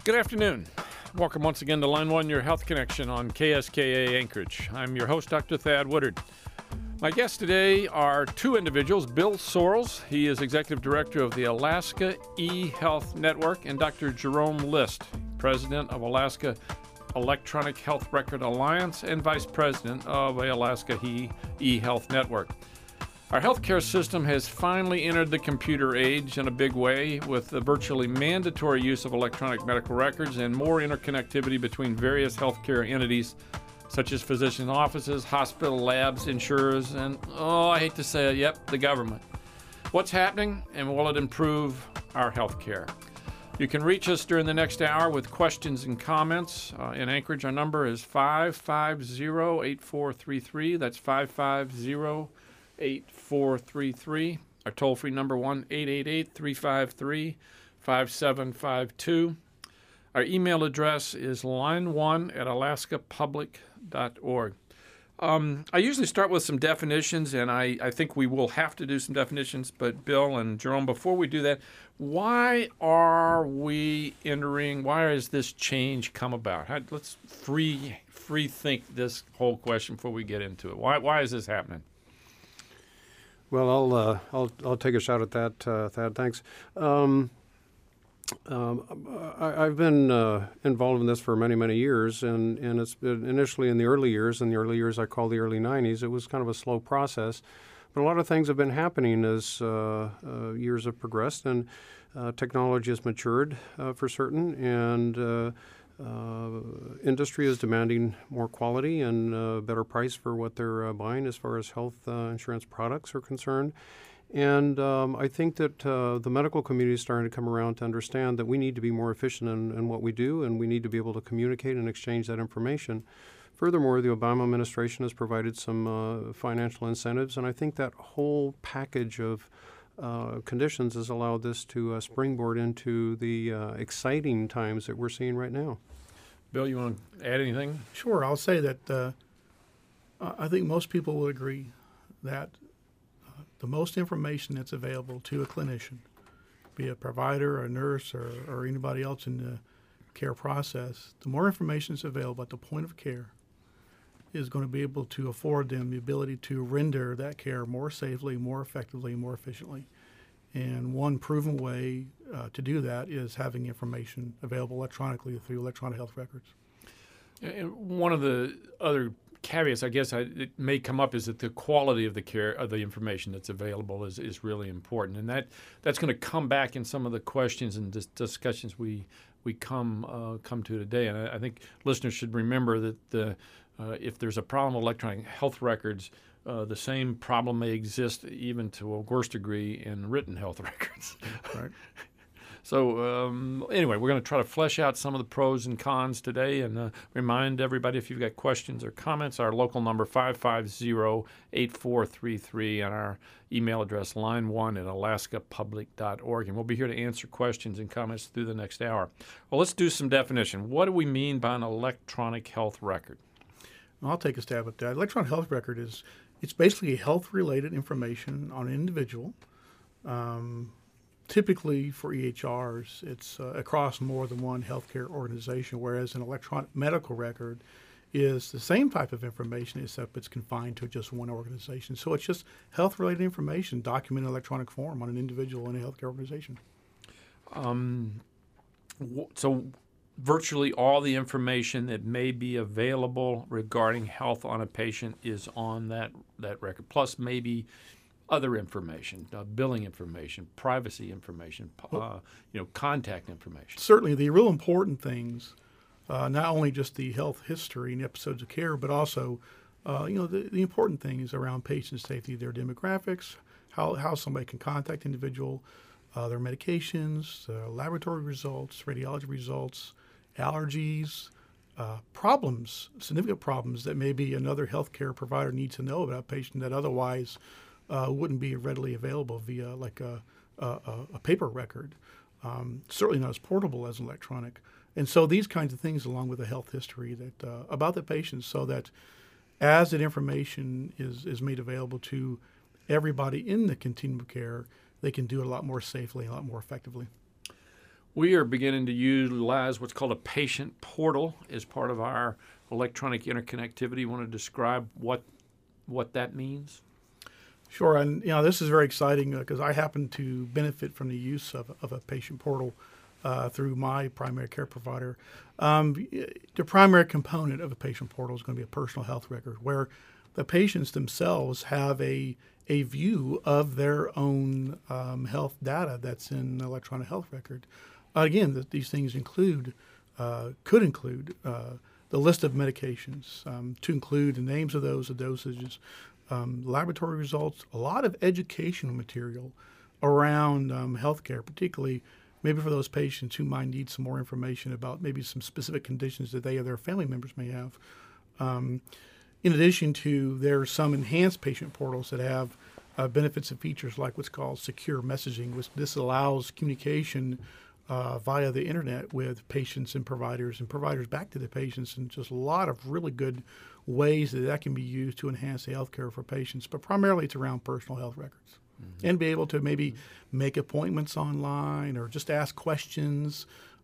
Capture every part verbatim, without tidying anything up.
Good afternoon. Welcome once again to Line One, your health connection on K S K A Anchorage. I'm your host, Doctor Thad Woodard. My guests today are two individuals, Bill Sorrells. He is Executive Director of the Alaska eHealth Network, and Doctor Jerome List, President of Alaska Electronic Health Record Alliance and Vice President of the Alaska eHealth Network. Our healthcare system has finally entered the computer age in a big way, with the virtually mandatory use of electronic medical records and more interconnectivity between various healthcare entities, such as physician offices, hospital labs, insurers, and, oh, I hate to say it, yep, the government. What's happening, and will it improve our healthcare? You can reach us during the next hour with questions and comments. Uh, in Anchorage, our number is five five zero, eight four three three. That's five five zero, eight four three three. Our toll-free number, one eight eight eight, three five three, five seven five two. Our email address is line one at alaska public dot org. Um, I usually start with some definitions, and I, I think we will have to do some definitions. But Bill and Jerome, before we do that, why are we entering, why has this change come about? How, let's free free think this whole question before we get into it. Why why is this happening? Well, I'll uh, I'll I'll take a shot at that, uh, Thad. Thanks. Um, um, I, I've been uh, involved in this for many many years, and, and it's been initially in the early years. In the early years, I call the early nineties. It was kind of a slow process, but a lot of things have been happening as uh, uh, years have progressed, and uh, technology has matured uh, for certain, and uh, Uh, industry is demanding more quality and uh, better price for what they're uh, buying as far as health uh, insurance products are concerned. And um, I think that uh, the medical community is starting to come around to understand that we need to be more efficient in, in what we do, and we need to be able to communicate and exchange that information. Furthermore, the Obama administration has provided some uh, financial incentives, and I think that whole package of Uh, conditions has allowed this to uh, springboard into the uh, exciting times that we're seeing right now. Bill, you want to add anything? Sure. I'll say that uh, I think most people will agree that uh, the most information that's available to a clinician, be a provider, a nurse, or, or anybody else in the care process, the more information that's available at the point of care is going to be able to afford them the ability to render that care more safely, more effectively, more efficiently. And one proven way uh, to do that is having information available electronically through electronic health records. And one of the other caveats, I guess, I, it may come up is that the quality of the care, of the information that's available is, is really important. And that, that's going to come back in some of the questions and dis- discussions we we come uh, come to today. And I, I think listeners should remember that the Uh, if there's a problem with electronic health records, uh, the same problem may exist even to a worse degree in written health records. Right. So um, anyway, we're going to try to flesh out some of the pros and cons today, and uh, remind everybody, if you've got questions or comments, our local number five five zero, eight four three three, and our email address line one at alaska public dot org. And we'll be here to answer questions and comments through the next hour. Well, let's do some definition. What do we mean by an electronic health record? I'll take a stab at that. Electronic health record is it's basically health-related information on an individual. Um, typically for E H Rs, it's uh, across more than one healthcare organization, whereas an electronic medical record is the same type of information, except it's confined to just one organization. So it's just health-related information documented in electronic form on an individual in a healthcare organization. Um, w- so virtually all the information that may be available regarding health on a patient is on that, that record, plus maybe other information, uh, billing information, privacy information, uh, you know, contact information. Certainly, the real important things, uh, not only just the health history and episodes of care, but also, uh, you know, the, the important things around patient safety, their demographics, how, how somebody can contact the individual, uh, their medications, uh, laboratory results, radiology results, allergies, uh, problems, significant problems that maybe another healthcare provider needs to know about a patient that otherwise uh, wouldn't be readily available via like a, a, a paper record. Um, certainly not as portable as electronic. And so these kinds of things, along with the health history that uh, about the patient, so that as that information is, is made available to everybody in the continuum of care, they can do it a lot more safely, a lot more effectively. We are beginning to utilize what's called a patient portal as part of our electronic interconnectivity. You want to describe what what that means? Sure, and you know this is very exciting because I happen to benefit from the use of, of a patient portal uh, through my primary care provider. Um, the primary component of a patient portal is going to be a personal health record, where the patients themselves have a a view of their own um, health data that's in an electronic health record. Uh, again, th- these things include uh, could include uh, the list of medications, um, to include the names of those, the dosages, um, laboratory results, a lot of educational material around um, healthcare, particularly maybe for those patients who might need some more information about maybe some specific conditions that they or their family members may have. Um, in addition to, there are some enhanced patient portals that have uh, benefits and features like what's called secure messaging, which this allows communication uh, via the internet with patients and providers and providers back to the patients, and just a lot of really good ways that that can be used to enhance the health care for patients. But primarily it's around personal health records. Mm-hmm. And be able to maybe make appointments online or just ask questions,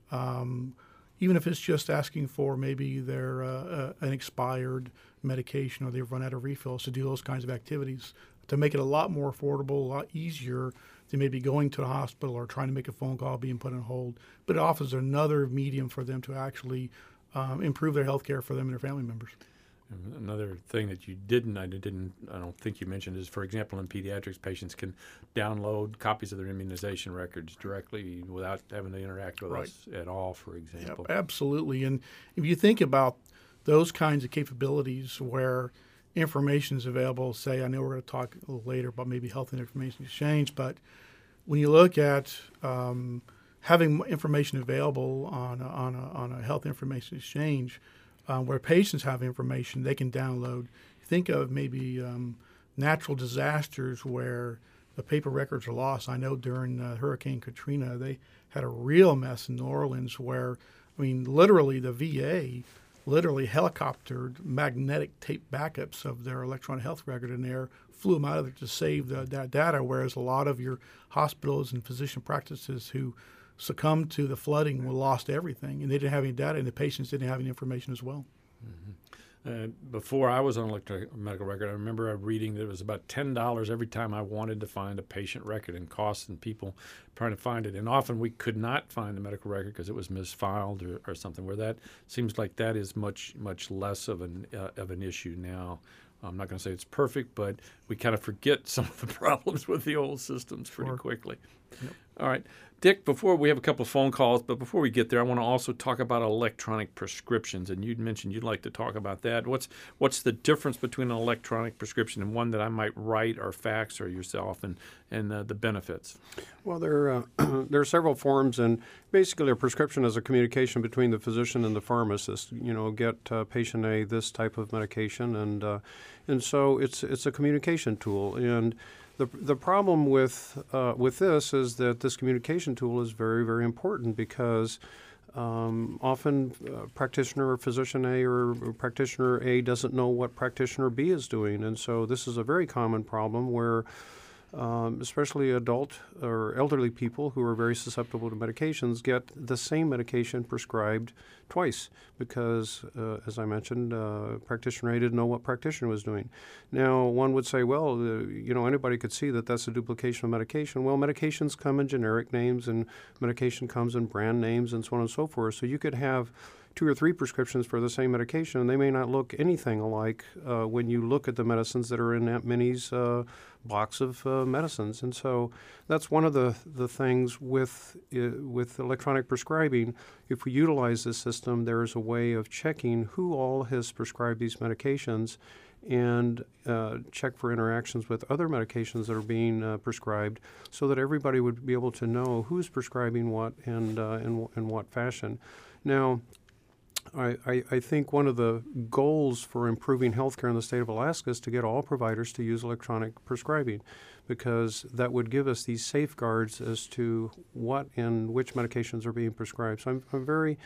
um, even if it's just asking for maybe their uh, uh, an expired medication or they've run out of refills, to do those kinds of activities to make it a lot more affordable, a lot easier than maybe going to the hospital or trying to make a phone call being put on hold. But it offers another medium for them to actually um, improve their health care for them and their family members. Another thing that you didn't, I didn't, I don't think you mentioned is, for example, in pediatrics, patients can download copies of their immunization records directly without having to interact with Right. us at all, for example. Yep, absolutely. And if you think about those kinds of capabilities where information is available, say, I know we're going to talk a little later about maybe health and information exchange, but when you look at um, having information available on a, on a, on a health information exchange, Um, where patients have information they can download. Think of maybe um, natural disasters where the paper records are lost. I know during uh, Hurricane Katrina, they had a real mess in New Orleans where, I mean, literally the V A literally helicoptered magnetic tape backups of their electronic health record in there, flew them out of there to save the, that data, whereas a lot of your hospitals and physician practices who succumbed to the flooding were lost everything, and they didn't have any data, and the patients didn't have any information as well. Mm-hmm. Uh, before I was on electronic medical record, I remember reading that it was about ten dollars every time I wanted to find a patient record, and costs and people trying to find it. And often we could not find the medical record because it was misfiled or, or something, where that seems like that is much, much less of an, uh, of an issue now. I'm not going to say it's perfect, but we kind of forget some of the problems with the old systems pretty Sure. quickly. Yep. All right. Dick, before we have a couple of phone calls, but before we get there, I want to also talk about electronic prescriptions. And you'd mentioned you'd like to talk about that. What's what's the difference between an electronic prescription and one that I might write or fax or yourself, and, and uh, the benefits? Well, there, uh, there are several forms, and basically a prescription is a communication between the physician and the pharmacist. You know, get uh, patient A this type of medication, and uh, and so it's it's a communication tool. And the the problem with uh, with this is that this communication tool is very, very important because um, often uh, practitioner or physician A or, or practitioner A doesn't know what practitioner B is doing, and so this is a very common problem where Um, especially adult or elderly people who are very susceptible to medications get the same medication prescribed twice because, uh, as I mentioned, uh, practitioner A didn't know what practitioner was doing. Now, one would say, well, uh, you know, anybody could see that that's a duplication of medication. Well, medications come in generic names, and medication comes in brand names, and so on and so forth. So you could have two or three prescriptions for the same medication, and they may not look anything alike uh, when you look at the medicines that are in Aunt Minnie's uh, box of uh, medicines. And so that's one of the, the things with uh, with electronic prescribing. If we utilize this system, there is a way of checking who all has prescribed these medications and uh, check for interactions with other medications that are being uh, prescribed so that everybody would be able to know who's prescribing what and uh, in, in what fashion. Now, I, I, I think one of the goals for improving healthcare in the state of Alaska is to get all providers to use electronic prescribing, because that would give us these safeguards as to what and which medications are being prescribed. So I'm, I'm very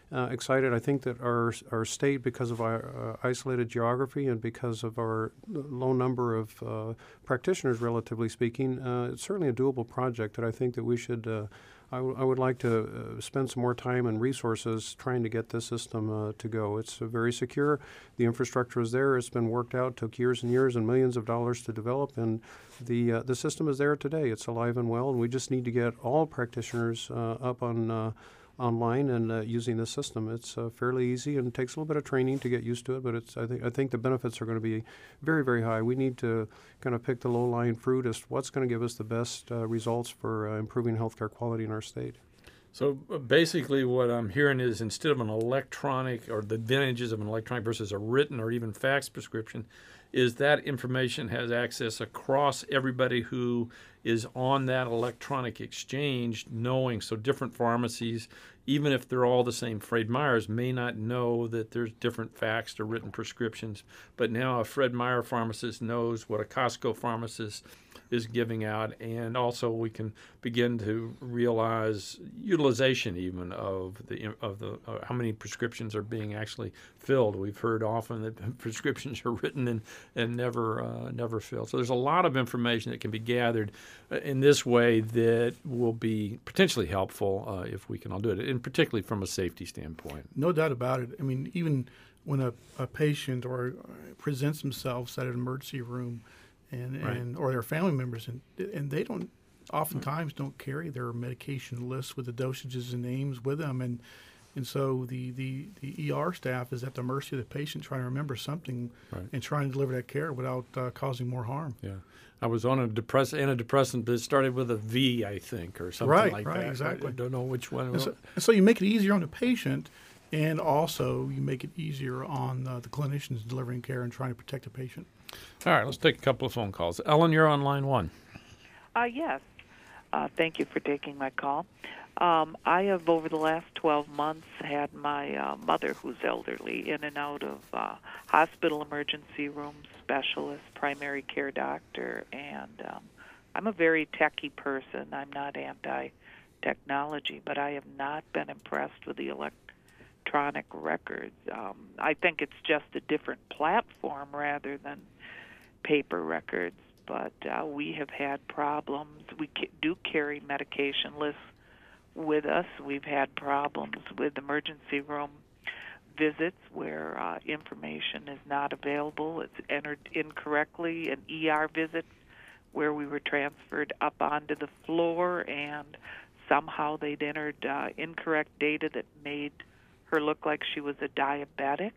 uh, excited. I think that our our state, because of our uh, isolated geography and because of our low number of uh, practitioners, relatively speaking, uh, it's certainly a doable project that I think that we should. Uh, I, w- I would like to uh, spend some more time and resources trying to get this system uh, to go. It's uh, very secure. The infrastructure is there. It's been worked out. Took years and years and millions of dollars to develop, and the uh, the system is there today. It's alive and well, and we just need to get all practitioners uh, up on uh, online and uh, using this system. It's uh, fairly easy and takes a little bit of training to get used to it, but it's I think I think the benefits are going to be very, very high. We need to kind of pick the low-lying fruit as to what's going to give us the best uh, results for uh, improving healthcare quality in our state. So uh, basically what I'm hearing is instead of an electronic, or the advantages of an electronic versus a written or even fax prescription, is that information has access across everybody who is on that electronic exchange, knowing. So different pharmacies, even if they're all the same Fred Meyers, may not know that there's different faxed or written prescriptions. But now a Fred Meyer pharmacist knows what a Costco pharmacist is giving out, and also we can begin to realize utilization even of the of the uh, how many prescriptions are being actually filled. We've heard often that prescriptions are written and and never uh, never filled. So there's a lot of information that can be gathered in this way that will be potentially helpful uh, if we can all do it, and particularly from a safety standpoint. No doubt about it. I mean, even when a, a patient or presents themselves at an emergency room, and, Right. and or their family members, and and they don't oftentimes don't carry their medication lists with the dosages and names with them, and and so the, the, the E R staff is at the mercy of the patient trying to remember something Right. and trying to deliver that care without uh, causing more harm. Yeah. I was on a depress- antidepressant, but it started with a V, I think, or something Right, like right, that. exactly. I don't know which one. And so, and so you make it easier on the patient, and also you make it easier on uh, the clinicians delivering care and trying to protect the patient. All right, let's take a couple of phone calls. Ellen, you're on line one. Uh, yes. Uh, thank you for taking my call. Um, I have, over the last twelve months, had my uh, mother, who's elderly, in and out of uh, hospital emergency room specialist, primary care doctor, and um, I'm a very techie person. I'm not anti-technology, but I have not been impressed with the electronic records. Um, I think it's just a different platform rather than paper records, but uh, we have had problems. We ca- do carry medication lists with us. We've had problems with emergency room visits where uh, information is not available. It's entered incorrectly. An E R visit where we were transferred up onto the floor, and somehow they'd entered uh, incorrect data that made her look like she was a diabetic.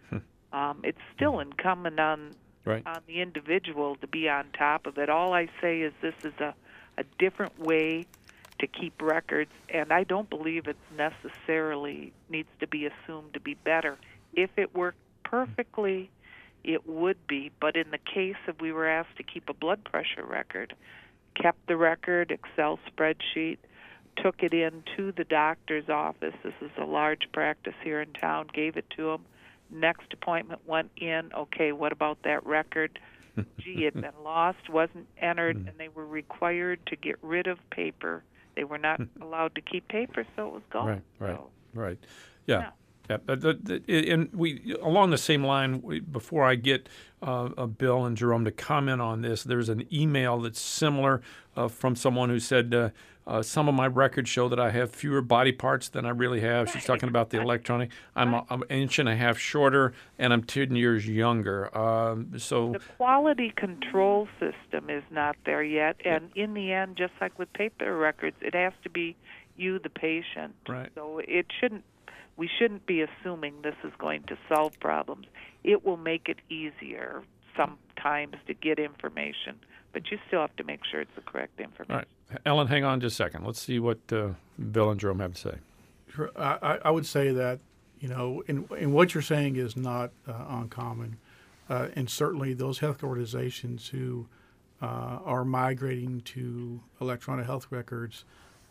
um, it's still incumbent on Right. on the individual to be on top of it. All I say is this is a, a different way to keep records, and I don't believe it necessarily needs to be assumed to be better. If it worked perfectly, it would be, but in the case of we were asked to keep a blood pressure record, kept the record, Excel spreadsheet, took it in to the doctor's office. This is a large practice here in town, gave it to him. Next appointment went in, okay, what about that record? Gee, it had been lost, wasn't entered, and they were required to get rid of paper. They were not allowed to keep paper, so it was gone. Right, right, So, right. Yeah. yeah. Yeah, but the, the, and we along the same line. We, before I get uh, uh, Bill and Jerome to comment on this, there's an email that's similar uh, from someone who said uh, uh, some of my records show that I have fewer body parts than I really have. She's talking about the electronic. I'm, a, I'm an inch and a half shorter, and I'm ten years younger. Um, so The quality control system is not there yet, and in the end, just like with paper records, it has to be you, the patient. Right. So it shouldn't. We shouldn't be assuming this is going to solve problems. It will make it easier sometimes to get information, but you still have to make sure it's the correct information. all right, Ellen, hang on just a second. Let's see what uh, Bill and Jerome have to say. Sure. I, I would say that, you know, and, and what you're saying is not uh, uncommon. Uh, and certainly those health organizations who uh, are migrating to electronic health records,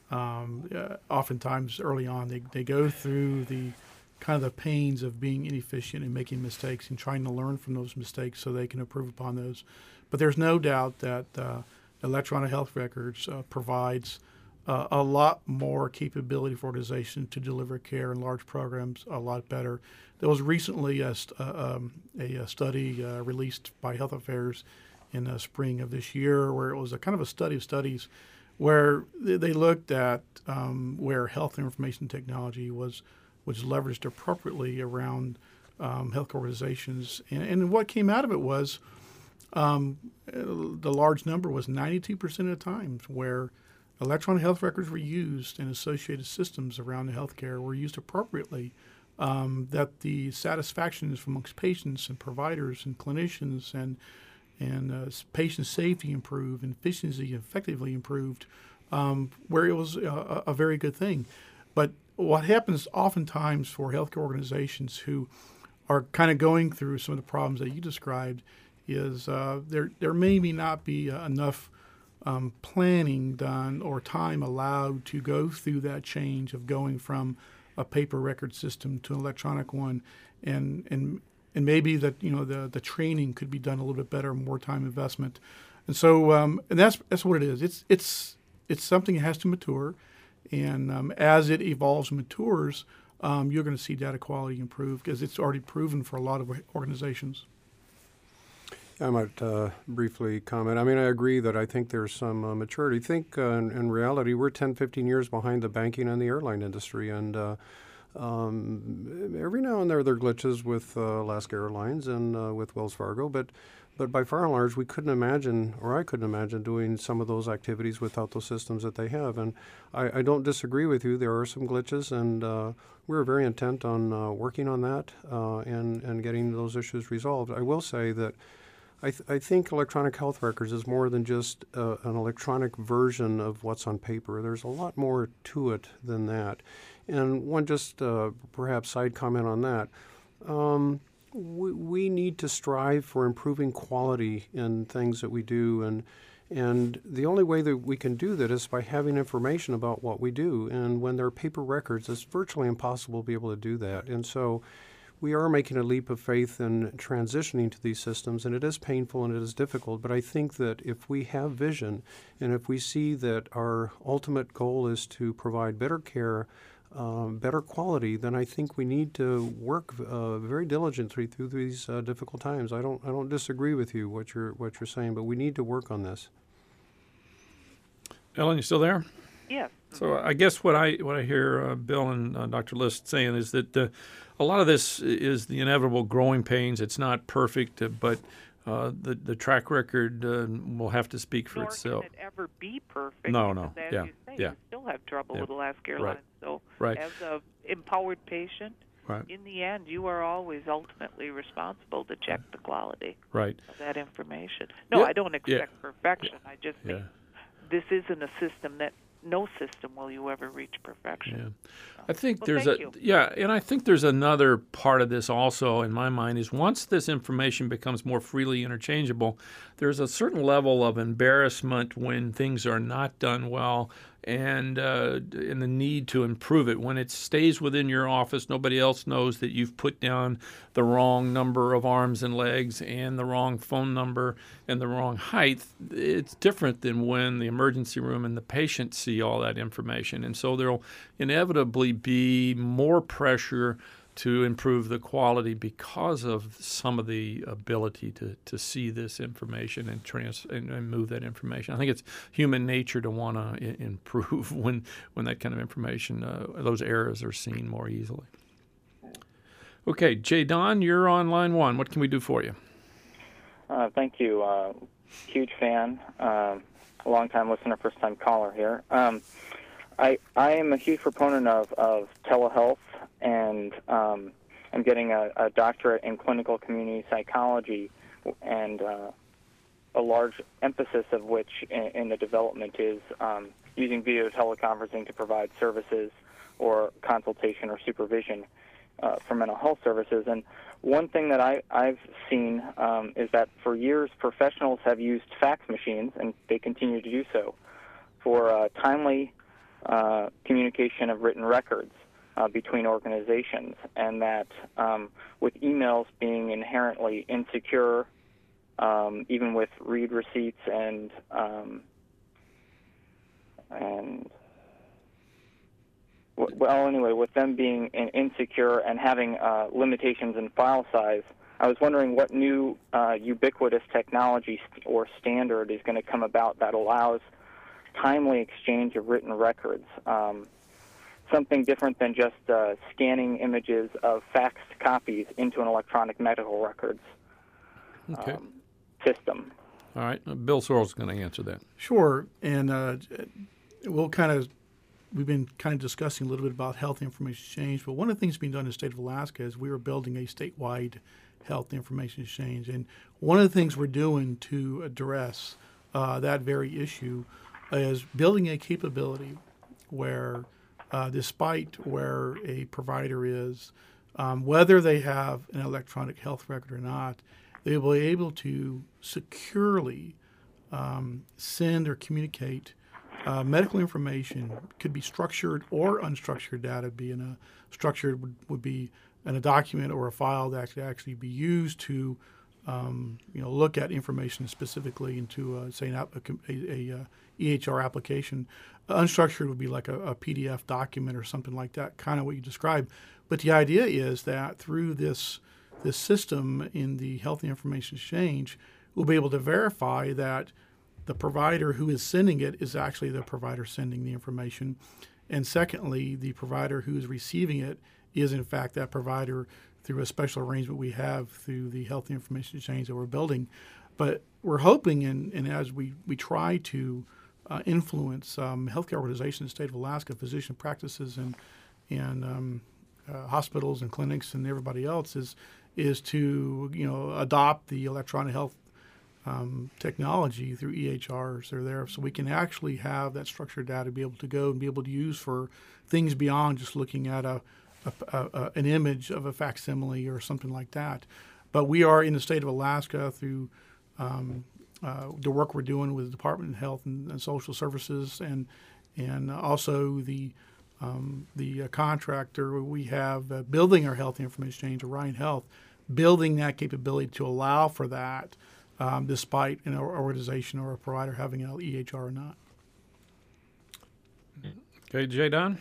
um, uh, oftentimes early on, they, they go through the kind of the pains of being inefficient and making mistakes and trying to learn from those mistakes so they can improve upon those. But there's no doubt that uh, electronic health records uh, provides uh, a lot more capability for organizations to deliver care in large programs a lot better. There was recently a, st- uh, um, a, a study uh, released by Health Affairs in the spring of this year where it was a kind of a study of studies where they, they looked at um, where health information technology was was leveraged appropriately around um, health organizations. And, and what came out of it was um, the large number was ninety-two percent of the times where electronic health records were used and associated systems around the healthcare were used appropriately, um, that the satisfaction amongst patients and providers and clinicians and and uh, patient safety improved and efficiency effectively improved, um, where it was a, a very good thing. But what happens oftentimes for healthcare organizations who are kind of going through some of the problems that you described is uh, there there maybe not be uh, enough um, planning done or time allowed to go through that change of going from a paper record system to an electronic one, and and and maybe that you know the the training could be done a little bit better, more time investment, and so um, and that's that's what it is. It's it's it's something that has to mature, and um, as it evolves and matures, um, you're going to see data quality improve because it's already proven for a lot of organizations. I might uh, briefly comment. I mean, I agree that I think there's some uh, maturity. I think uh, in, in reality, we're ten, fifteen years behind the banking and the airline industry. And uh, um, every now and then there are glitches with uh, Alaska Airlines and uh, with Wells Fargo. But, but by far and large, we couldn't imagine, or I couldn't imagine, doing some of those activities without those systems that they have. And I, I don't disagree with you. There are some glitches, and uh, we're very intent on uh, working on that uh, and, and getting those issues resolved. I will say that I, th- I think electronic health records is more than just uh, an electronic version of what's on paper. There's a lot more to it than that. And one just uh, perhaps side comment on that. Um, we, we need to strive for improving quality in things that we do. And, and the only way that we can do that is by having information about what we do. And when there are paper records, it's virtually impossible to be able to do that. And so we are making a leap of faith in transitioning to these systems, and it is painful and it is difficult, but I think that if we have vision and if we see that our ultimate goal is to provide better care, um, better quality, then I think we need to work uh, very diligently through these uh, difficult times. I don't I don't disagree with you what you're what you're saying, but we need to work on this. Ellen, you still there? Yes. So I guess what I what I hear uh, Bill and uh, Doctor List saying is that uh, a lot of this is the inevitable growing pains. It's not perfect, uh, but uh, the the track record uh, will have to speak for Nor itself. can it ever be perfect. No, no, because as yeah, you say, yeah. you still have trouble Yeah. with Alaska Airlines. Right. So Right. as a empowered patient, Right. in the end, you are always ultimately responsible to check the quality Right. of that information. No, Yeah. I don't expect Yeah. perfection. I just Yeah. think this isn't a system that no system will you ever reach perfection. Yeah. I think Well, there's thank a you. yeah, and I think there's another part of this also in my mind is once this information becomes more freely interchangeable, there's a certain level of embarrassment when things are not done well and uh, and the need to improve it. When it stays within your office, nobody else knows that you've put down the wrong number of arms and legs and the wrong phone number and the wrong height. It's different than when the emergency room and the patient see all that information. And so there'll inevitably be more pressure to improve the quality because of some of the ability to, to see this information and trans and, and move that information. I think it's human nature to want to I- improve when when that kind of information, uh, those errors are seen more easily. Okay, Jay Don, you're on line one. What can we do for you? Uh, thank you. Uh, huge fan, um, a long-time listener, first-time caller here. Um, I I am a huge proponent of, of telehealth, and um, I'm getting a, a doctorate in clinical community psychology, and uh, a large emphasis of which in, in the development is um, using video teleconferencing to provide services or consultation or supervision uh, for mental health services. And one thing that I, I've seen um, is that for years professionals have used fax machines, and they continue to do so, for uh, timely uh, communication of written records uh, between organizations, and that um, with emails being inherently insecure, um, even with read receipts and um, and w- well, anyway, with them being in- insecure and having uh, limitations in file size, I was wondering what new uh, ubiquitous technology st- or standard is going to come about that allows timely exchange of written records. Um, something different than just uh, scanning images of faxed copies into an electronic medical records Okay. um, system. All right. Uh, Bill Sorrell's is going to answer that. Sure, and uh, we'll kind of we've been kind of discussing a little bit about health information exchange, but one of the things being done in the state of Alaska is we are building a statewide health information exchange, and one of the things we're doing to address uh, that very issue is building a capability where, uh, despite where a provider is, um, whether they have an electronic health record or not, they will be able to securely um, send or communicate uh, medical information. Could be structured or unstructured data. Be in a structured would, would be in a document or a file that could actually be used to um, you know look at information specifically into uh, say an app, a, a, a E H R application. Uh, unstructured would be like a, a P D F document or something like that, kind of what you described. But the idea is that through this this system in the Health Information Exchange, we'll be able to verify that the provider who is sending it is actually the provider sending the information. And secondly, the provider who is receiving it is in fact that provider through a special arrangement we have through the Health Information Exchange that we're building. But we're hoping, and, and as we, we try to uh, influence um, healthcare organizations in the state of Alaska, physician practices and, and um, uh, hospitals and clinics and everybody else, is is to you know adopt the electronic health um, technology through E H Rs. They're there, so we can actually have that structured data to be able to go and be able to use for things beyond just looking at a, a, a, a an image of a facsimile or something like that. But we are in the state of Alaska through um, uh, the work we're doing with the Department of Health and, and Social Services, and and also the Um, the uh, contractor we have uh, building our health information exchange, Orion Health, building that capability to allow for that, um, despite an organization or a provider having an E H R or not. Okay, Jay Don?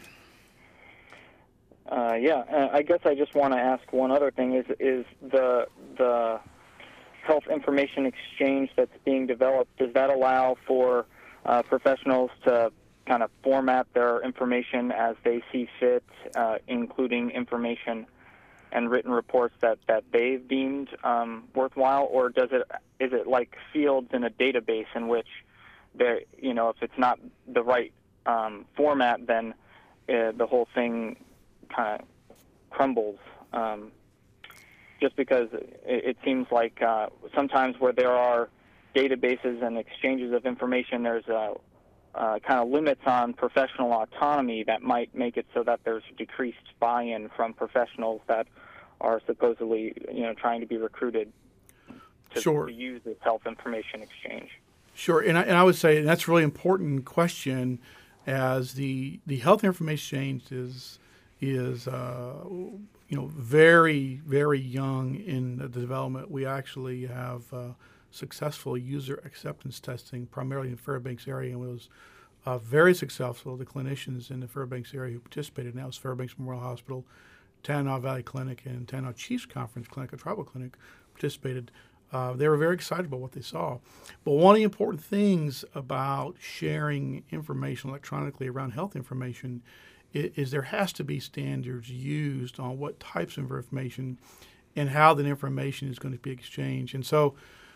Uh, yeah, uh, I guess I just want to ask one other thing: is is the the health information exchange that's being developed, does that allow for uh, professionals to kind of format their information as they see fit, uh, including information and written reports that, that they've deemed um, worthwhile, or does it is it like fields in a database in which there, you know, if it's not the right um, format, then uh, the whole thing kind of crumbles? Um, just because it, it seems like uh, sometimes where there are databases and exchanges of information, there's a Uh, kind of limits on professional autonomy that might make it so that there's decreased buy-in from professionals that are supposedly, you know, trying to be recruited to, Sure. to use this health information exchange. Sure, and I, and I would say that's a really important question, as the the health information exchange is is uh, you know very very young in the development. We actually have uh, successful user acceptance testing, primarily in the Fairbanks area, and it was uh, very successful. The clinicians in the Fairbanks area who participated, now it's Fairbanks Memorial Hospital, Tanana Valley Clinic, and Tanana Chiefs Conference Clinic, a tribal clinic, participated. Uh, they were very excited about what they saw. But one of the important things about sharing information electronically around health information is, is there has to be standards used on what types of information and how that information is going to be exchanged. And so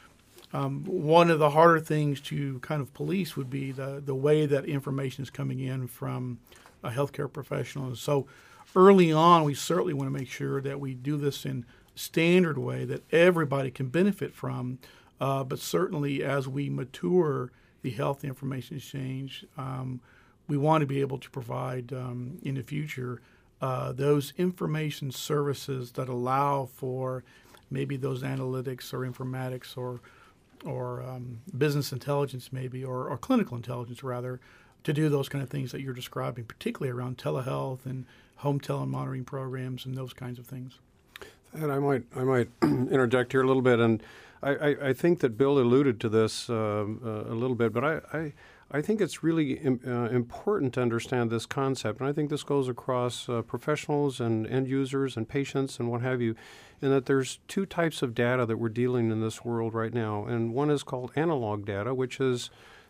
Um, one of the harder things to kind of police would be the, the way that information is coming in from a healthcare professional. And so early on, we certainly want to make sure that we do this in a standard way that everybody can benefit from. Uh, but certainly as we mature the health information exchange, um, we want to be able to provide um, in the future uh, those information services that allow for maybe those analytics or informatics or or um, business intelligence maybe, or, or clinical intelligence rather, to do those kind of things that you're describing, particularly around telehealth and home telemonitoring programs and those kinds of things. And I might I might interject here a little bit, and I, I, I think that Bill alluded to this uh, uh, a little bit, but I, I, I think it's really im- uh, important to understand this concept, and I think this goes across uh, professionals and end users and patients and what have you, in that there's two types of data that we're dealing in this world right now, and one is called analog data, which is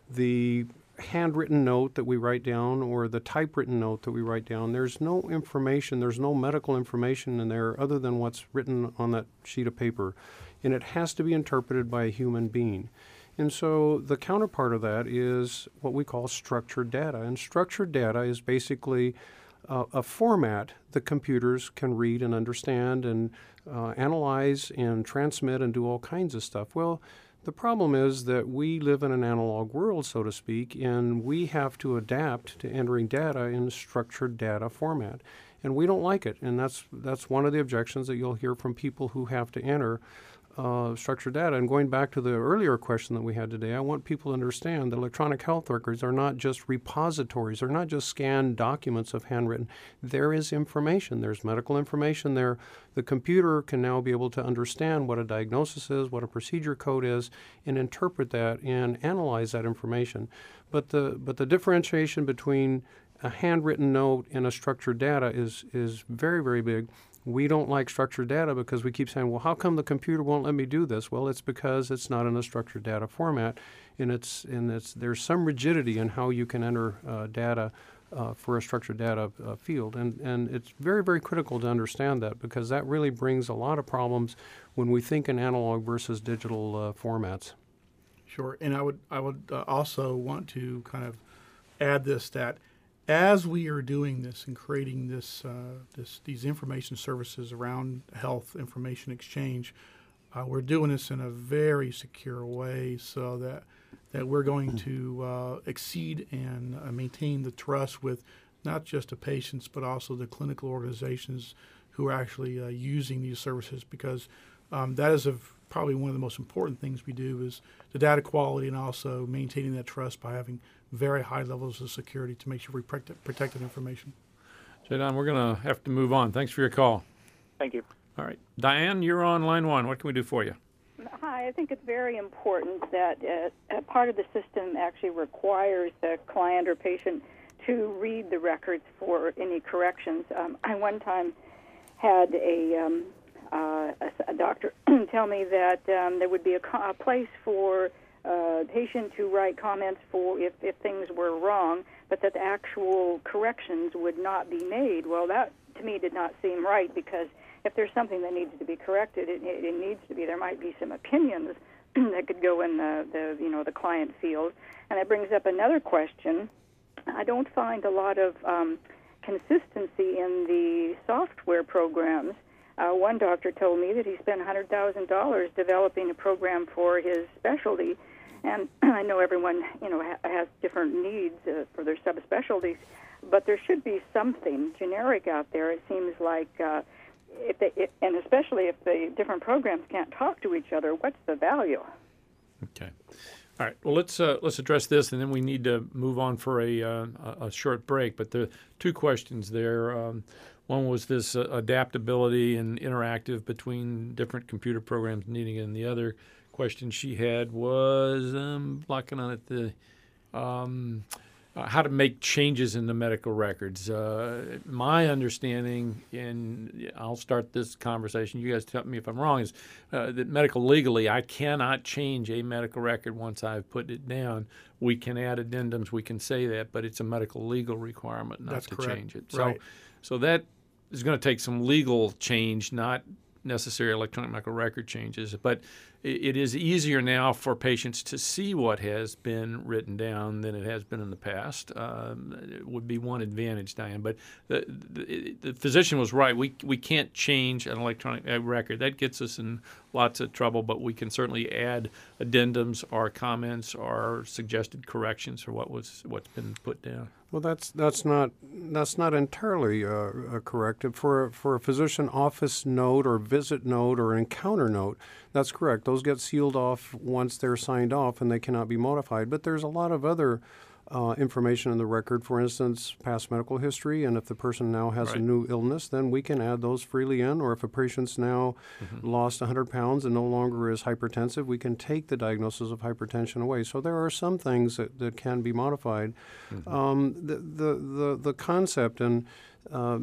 the handwritten note that we write down or the typewritten note that we write down. There's no information, there's no medical information in there other than what's written on that sheet of paper, and it has to be interpreted by a human being. And so the counterpart of that is what we call structured data. And structured data is basically uh, a format that computers can read and understand and uh, analyze and transmit and do all kinds of stuff. Well, the problem is that we live in an analog world, so to speak, and we have to adapt to entering data in structured data format. And we don't like it. And that's, that's one of the objections that you'll hear from people who have to enter Uh, structured data. And going back to the earlier question that we had today, I want people to understand that electronic health records are not just repositories, they're not just scanned documents of handwritten. There is information, there's medical information there. The computer can now be able to understand what a diagnosis is, what a procedure code is, and interpret that and analyze that information. But the but the differentiation between a handwritten note and a structured data is is very, very big. We don't like structured data because we keep saying, well, how come the computer won't let me do this? Well, it's because it's not in a structured data format, and it's and it's there's some rigidity in how you can enter uh, data uh, for a structured data uh, field, and and it's very, very critical to understand that, because that really brings a lot of problems when we think in analog versus digital uh, formats. Sure, and I would I would uh, also want to kind of add this, that as we are doing this and creating this, uh, this these information services around health information exchange, uh, we're doing this in a very secure way, so that that we're going to uh, exceed and uh, maintain the trust with not just the patients but also the clinical organizations who are actually uh, using these services, because um, that is a, probably one of the most important things we do, is the data quality and also maintaining that trust by having very high levels of security to make sure we protect protected information. Jadon, we're going to have to move on. Thanks for your call. Thank you. All right. Diane, you're on line one. What can we do for you? Hi, I think it's very important that uh, a part of the system actually requires the client or patient to read the records for any corrections. Um, I one time had a, um, uh, a, a doctor tell me that um, there would be a, co- a place for uh, patient to write comments for if, if things were wrong, but that the actual corrections would not be made. Well, that to me did not seem right, because if there's something that needs to be corrected, it, it, it needs to be. There might be some opinions that could go in the, the you know the client field, and that brings up another question. I don't find a lot of um, consistency in the software programs. Uh, one doctor told me that he spent one hundred thousand dollars developing a program for his specialty, and I know everyone you know ha- has different needs uh, for their subspecialties, but there should be something generic out there. It seems like. Uh, If they, if, and especially if the different programs can't talk to each other, what's the value? Okay. All right. Well, let's uh, let's address this, and then we need to move on for a uh, a short break. But the two questions there. Um, one was this uh, adaptability and interactive between different computer programs needing it, and the other question she had was um, blocking on it the. Um, Uh, how to make changes in the medical records. Uh, my understanding, and I'll start this conversation, you guys tell me if I'm wrong, is uh, that medical legally, I cannot change a medical record once I've put it down. We can add addendums, we can say that, but it's a medical legal requirement not That's to correct. change it. So, Right. so that is going to take some legal change, not necessary electronic medical record changes, but it is easier now for patients to see what has been written down than it has been in the past. Um, it would be one advantage, Diane. But the, the, the physician was right. We we can't change an electronic record. That gets us in lots of trouble, but we can certainly add addendums or comments or suggested corrections for what was what's been put down. Well, that's that's not that's not entirely uh, uh, correct. For for a physician office note or visit note or encounter note, that's correct. Those get sealed off once they're signed off, and they cannot be modified. But there's a lot of other uh, information in the record, for instance, past medical history, and if the person now has Right. a new illness, then we can add those freely in. Or if a patient's now mm-hmm. lost one hundred pounds and no longer is hypertensive, we can take the diagnosis of hypertension away. So there are some things that, that can be modified. Mm-hmm. Um, the, the, the, the concept, and uh,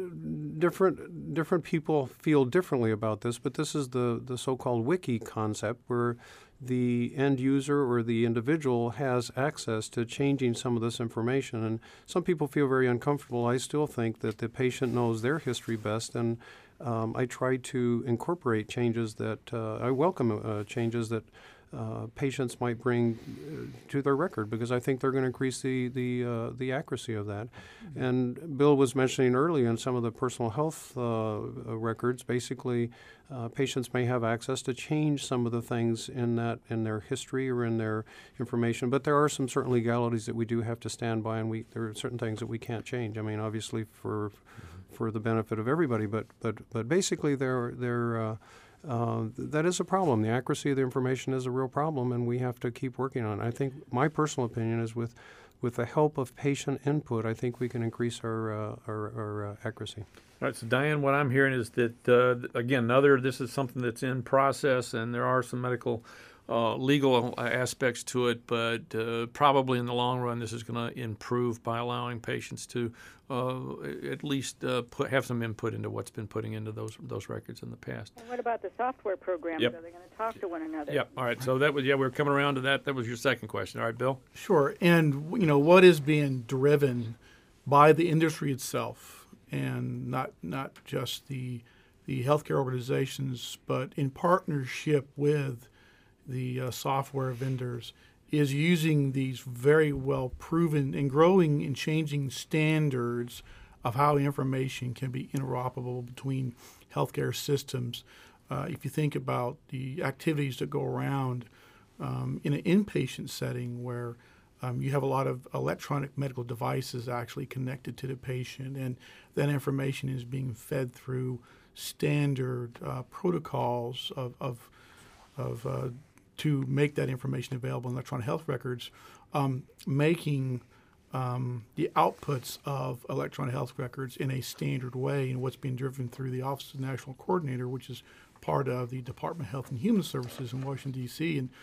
different different people feel differently about this, but this is the, the so-called wiki concept, where the end user or the individual has access to changing some of this information. And some people feel very uncomfortable. I still think that the patient knows their history best, and um, I try to incorporate changes that, uh, I welcome uh, changes that uh, patients might bring uh, to their record, because I think they're going to increase the, the, uh, the accuracy of that. Mm-hmm. And Bill was mentioning earlier in some of the personal health uh, records, basically, Uh, patients may have access to change some of the things in that in their history or in their information, but there are some certain legalities that we do have to stand by, and we there are certain things that we can't change. I mean, obviously for mm-hmm. for the benefit of everybody, but but but basically there there uh, uh, that is a problem. The accuracy of the information is a real problem, and we have to keep working on it. I think my personal opinion is with with the help of patient input, I think we can increase our uh, our, our uh, accuracy. All right, so Diane, what I'm hearing is that, uh, again, another, this is something that's in process, and there are some medical, uh, legal aspects to it, but uh, probably in the long run, this is going to improve by allowing patients to uh, at least uh, put, have some input into what's been putting into those those records in the past. And what about the software programs? Yep. Are they going to talk to one another? Yep. All right. So that was, yeah, we we're coming around to that. That was your second question. All right, Bill? Sure. And, you know, what is being driven by the industry itself, and not not just the the healthcare organizations, but in partnership with the uh, software vendors, is using these very well proven and growing and changing standards of how information can be interoperable between healthcare systems. Uh, if you think about the activities that go around um, in an inpatient setting where Um, you have a lot of electronic medical devices actually connected to the patient, and that information is being fed through standard uh, protocols of, of, of uh, to make that information available in electronic health records, um, making um, the outputs of electronic health records in a standard way, and what's being driven through the Office of the National Coordinator, which is part of the Department of Health and Human Services in Washington, D C, and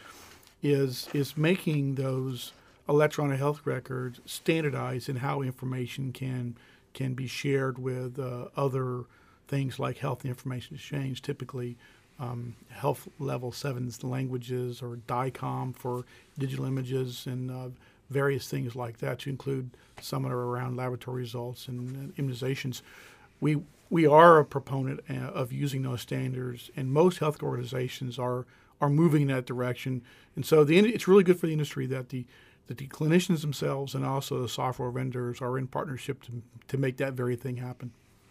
is is making those electronic health records standardized in how information can can be shared with uh, other things like health information exchange, typically um, health level sevens languages, or D I COM for digital images, and uh, various things like that, to include some that are around laboratory results and uh, immunizations. We we are a proponent uh, of using those standards, and most health organizations are are moving in that direction. And so the it's really good for the industry that the that the clinicians themselves and also the software vendors are in partnership to to make that very thing happen.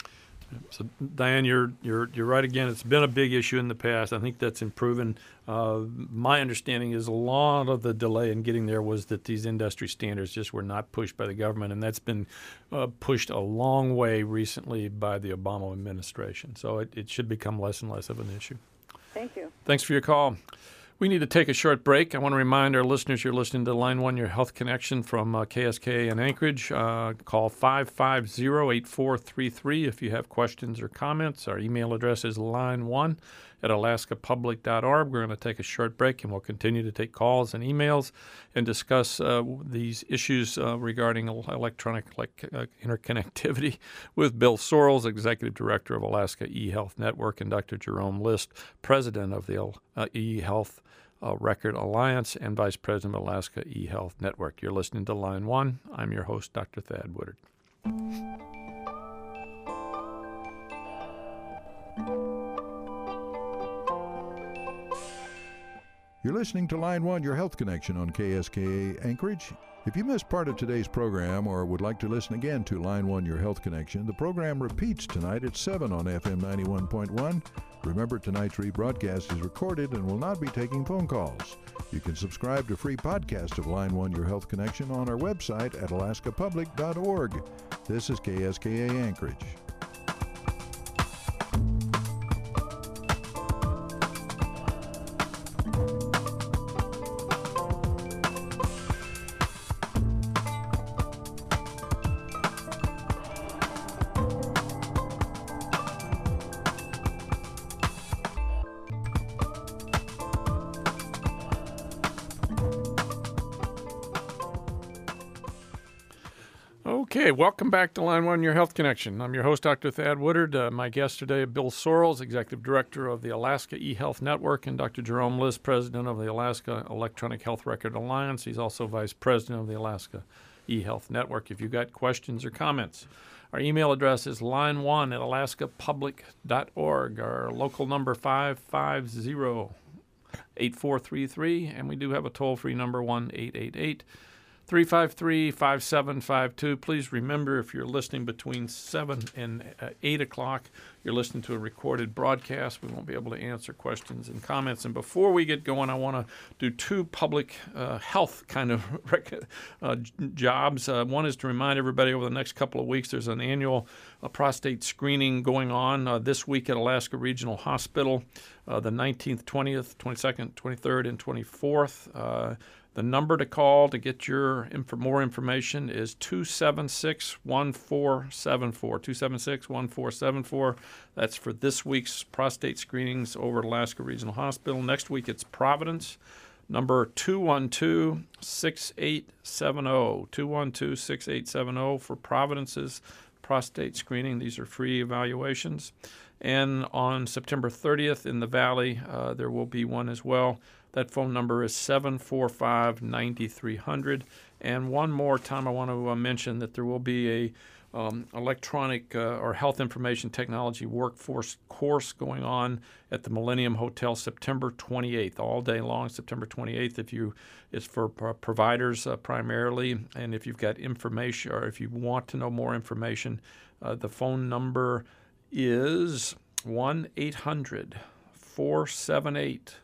So, Diane, you're you're you're right again. It's been a big issue in the past. I think that's improving. Uh, my understanding is a lot of the delay in getting there was that these industry standards just were not pushed by the government, and that's been uh, pushed a long way recently by the Obama administration. So it, it should become less and less of an issue. Thank you. Thanks for your call. We need to take a short break. I want to remind our listeners you're listening to Line One, your health connection from uh, K S K A in Anchorage. Uh, call five five zero, eight four three three if you have questions or comments. Our email address is line one at alaska public dot org. We're going to take a short break, and we'll continue to take calls and emails and discuss uh, these issues uh, regarding electronic like, uh, interconnectivity with Bill Sorrells, Executive Director of Alaska eHealth Network, and Doctor Jerome List, President of the uh, eHealth uh, Record Alliance and Vice President of Alaska eHealth Network. You're listening to Line One. I'm your host, Doctor Thad Woodard. You're listening to Line One, your health connection on K S K A Anchorage. If you missed part of today's program or would like to listen again to Line One, your health connection, the program repeats tonight at seven on F M ninety-one point one. Remember, tonight's rebroadcast is recorded and will not be taking phone calls. You can subscribe to free podcast of Line One, your health connection on our website at alaska public dot org. This is K S K A Anchorage. Okay, welcome back to Line One, Your Health Connection. I'm your host, Doctor Thad Woodard. Uh, my guest today, Bill Sorrells, Executive Director of the Alaska eHealth Network, and Doctor Jerome Liss, President of the Alaska Electronic Health Record Alliance. He's also Vice President of the Alaska eHealth Network. If you've got questions or comments, our email address is line one at alaska public dot org. Our local number five five zero, eight four three three, and we do have a toll-free number one eight eight eight, three five three, five seven five two. Please remember, if you're listening between seven and uh, eight o'clock, you're listening to a recorded broadcast. We won't be able to answer questions and comments. And before we get going, I want to do two public uh, health kind of uh, jobs. Uh, one is to remind everybody over the next couple of weeks, there's an annual uh, prostate screening going on uh, this week at Alaska Regional Hospital, uh, the nineteenth, twentieth, twenty-second, twenty-third, and twenty-fourth. Uh, The number to call to get your inf- more information is two seven six, one four seven four, two seven six, one four seven four. That's for this week's prostate screenings over at Alaska Regional Hospital. Next week it's Providence, number two one two, six eight seven zero, two one two, six eight seven zero for Providence's prostate screening. These are free evaluations. And on September thirtieth in the Valley, uh, there will be one as well. That phone number is seven four five, nine three zero zero. And one more time, I want to uh, mention that there will be a um, electronic uh, or health information technology workforce course going on at the Millennium Hotel September twenty-eighth, all day long, September twenty-eighth. If you, it's for pro- providers uh, primarily, and if you've got information or if you want to know more information, uh, the phone number is one eight hundred, four seven eight,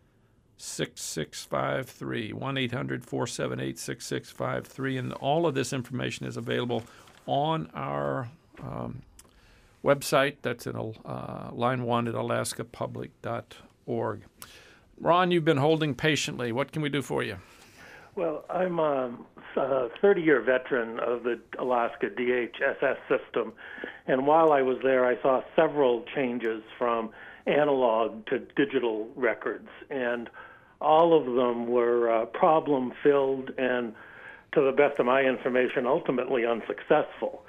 six six five three, one eight hundred, four seven eight, six six five three. And all of this information is available on our um, website. That's at uh, line one at alaska public dot org. Ron, you've been holding patiently. What can we do for you? Well, I'm a thirty-year veteran of the Alaska D H S S system, and while I was there, I saw several changes from analog to digital records, and all of them were uh, problem-filled and, to the best of my information, ultimately unsuccessful.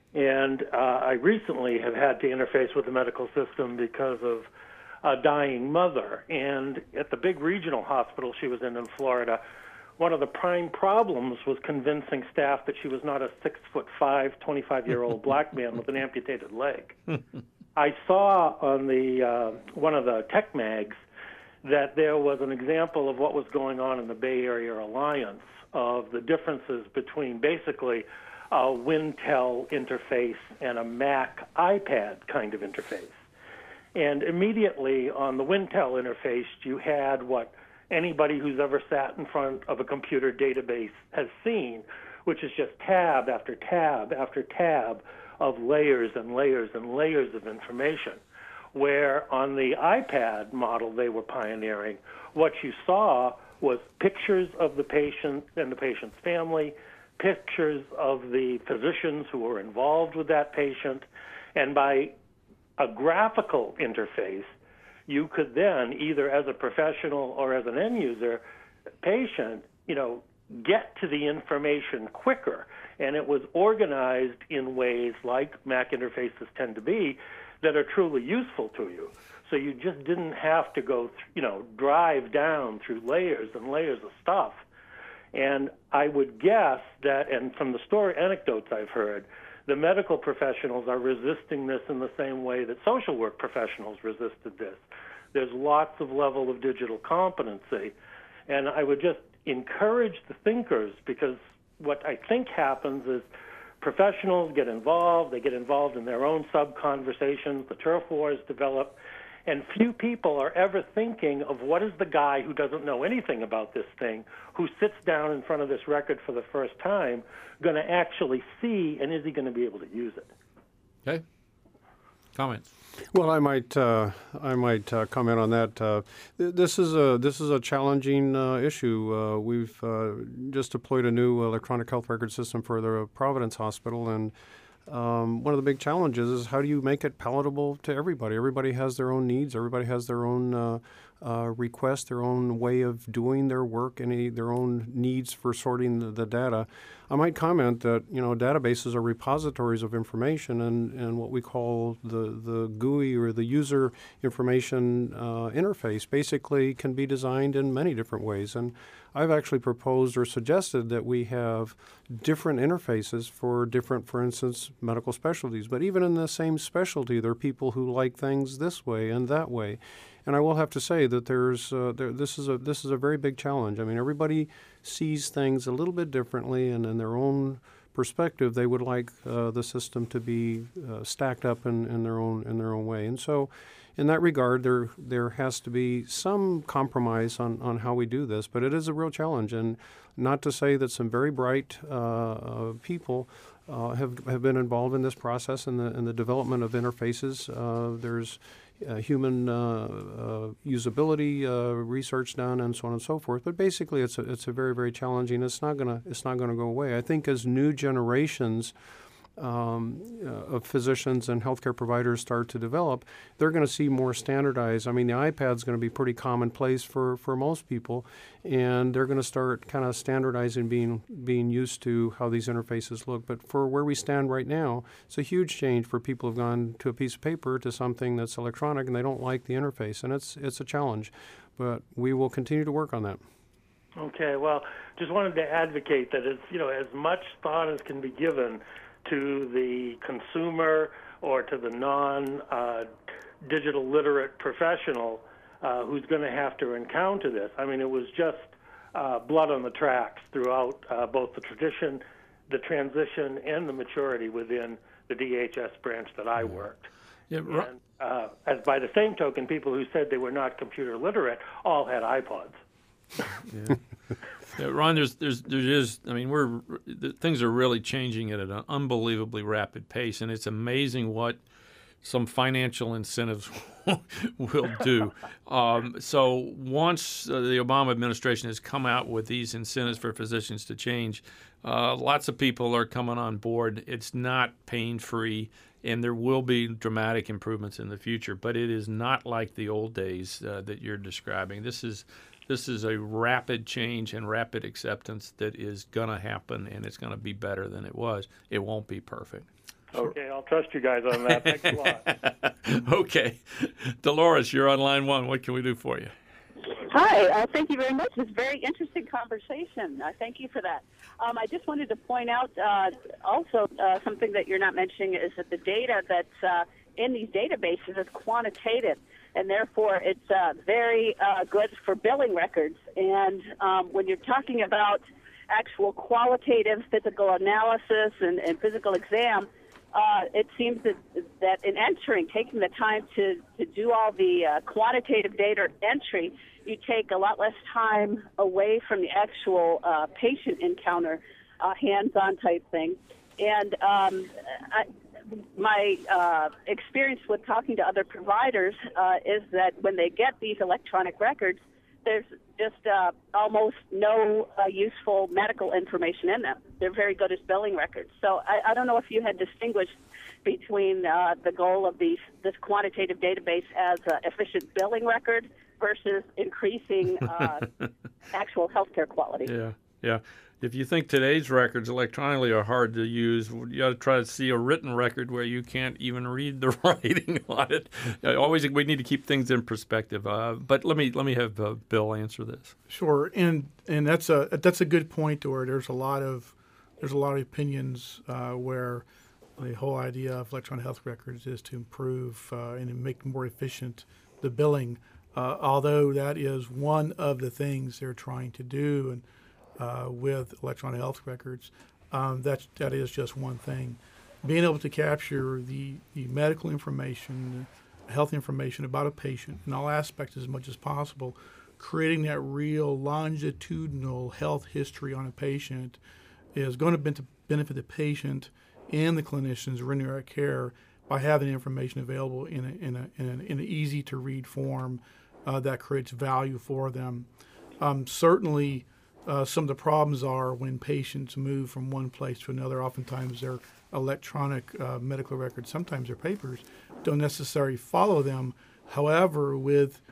And uh, I recently have had to interface with the medical system because of a dying mother. And at the big regional hospital she was in in Florida, one of the prime problems was convincing staff that she was not a six-foot-five, twenty-five-year-old black man with an amputated leg. I saw on the uh, one of the tech mags that there was an example of what was going on in the Bay Area Alliance, of the differences between basically a Wintel interface and a Mac iPad kind of interface. And immediately on the Wintel interface, you had what anybody who's ever sat in front of a computer database has seen, which is just tab after tab after tab of layers and layers and layers of information, where on the iPad model they were pioneering, what you saw was pictures of the patient and the patient's family, pictures of the physicians who were involved with that patient, and by a graphical interface, you could then, either as a professional or as an end user patient, you know, get to the information quicker. And it was organized in ways like Mac interfaces tend to be that are truly useful to you. So you just didn't have to go, th- you know, drive down through layers and layers of stuff. And I would guess that, and from the story anecdotes I've heard, the medical professionals are resisting this in the same way that social work professionals resisted this. There's lots of level of digital competency. And I would just encourage the thinkers, because what I think happens is professionals get involved, they get involved in their own sub-conversations, the turf wars develop, and few people are ever thinking of what is the guy who doesn't know anything about this thing, who sits down in front of this record for the first time, going to actually see, and is he going to be able to use it? Okay. Comments? Well, I might uh, I might uh, comment on that. Uh, th- this is a this is a challenging uh, issue. Uh, we've uh, just deployed a new electronic health record system for the Providence Hospital, and um, one of the big challenges is how do you make it palatable to everybody? Everybody has their own needs. Everybody has their own uh, uh, request, their own way of doing their work, any their own needs for sorting the, the data. I might comment that you know databases are repositories of information, and, and what we call the, the G U I or the user information uh, interface basically can be designed in many different ways. And I've actually proposed or suggested that we have different interfaces for different, for instance, medical specialties. But even in the same specialty, there are people who like things this way and that way. And I will have to say that there's uh, there, this is a this is a very big challenge. I mean, everybody sees things a little bit differently, and in their own perspective, they would like uh, the system to be uh, stacked up in, in their own in their own way. And so, in that regard, there there has to be some compromise on, on how we do this. But it is a real challenge, and not to say that some very bright uh, uh, people uh, have have been involved in this process in the in the development of interfaces. Uh, there's Uh, human uh, uh, usability uh, research done, and so on and so forth. But basically, it's a, it's a very very challenging. It's not gonna it's not gonna go away. I think as new generations um, uh, of physicians and healthcare providers start to develop, they're going to see more standardized. I mean, the iPad's going to be pretty commonplace for, for most people, and they're going to start kind of standardizing, being being used to how these interfaces look. But for where we stand right now, it's a huge change for people who've gone to a piece of paper to something that's electronic, and they don't like the interface, and it's it's a challenge. But we will continue to work on that. Okay, well, just wanted to advocate that it's, you know, as much thought as can be given to the consumer or to the non-digital uh, literate professional uh, who's going to have to encounter this. I mean, it was just uh, blood on the tracks throughout uh, both the tradition, the transition, and the maturity within the D H S branch that I worked. Yeah, right. And uh, as by the same token, people who said they were not computer literate all had iPods. Yeah. Yeah, Ron, there's, there's, there is. I mean, we're the, things are really changing at an unbelievably rapid pace, and it's amazing what some financial incentives will do. Um, so once uh, the Obama administration has come out with these incentives for physicians to change, uh, lots of people are coming on board. It's not pain-free, and there will be dramatic improvements in the future, but it is not like the old days uh, that you're describing. This is This is a rapid change and rapid acceptance that is going to happen, and it's going to be better than it was. It won't be perfect. Okay, I'll trust you guys on that. Thanks a lot. Okay. Dolores, you're on line one. What can we do for you? Hi, uh, thank you very much. It's a very interesting conversation. Uh, thank you for that. Um, I just wanted to point out uh, also uh, something that you're not mentioning is that the data that's uh, in these databases is quantitative, and therefore it's uh, very uh, good for billing records. And um, when you're talking about actual qualitative physical analysis and, and physical exam, uh, it seems that, that in entering, taking the time to, to do all the uh, quantitative data entry, you take a lot less time away from the actual uh, patient encounter, uh, hands-on type thing. And um, I, my uh, experience with talking to other providers uh, is that when they get these electronic records, there's just uh, almost no uh, useful medical information in them. They're very good as billing records. So I, I don't know if you had distinguished between uh, the goal of these, this quantitative database as an efficient billing record versus increasing uh, actual healthcare quality. Yeah, yeah. If you think today's records electronically are hard to use, you got to try to see a written record where you can't even read the writing on it. Always, we need to keep things in perspective. Uh, but let me let me have uh, Bill answer this. Sure, and and that's a that's a good point. Or there's a lot of there's a lot of opinions uh, where the whole idea of electronic health records is to improve uh, and make more efficient the billing. Uh, although that is one of the things they're trying to do, and Uh, with electronic health records, um, that that is just one thing. Being able to capture the, the medical information, health information about a patient in all aspects as much as possible, creating that real longitudinal health history on a patient is going to ben- benefit the patient and the clinicians rendering our care by having the information available in a, in a, in, a, in an easy to read form uh, that creates value for them. Um, certainly. Uh, some of the problems are when patients move from one place to another. Oftentimes their electronic uh, medical records, sometimes their papers, don't necessarily follow them. However, with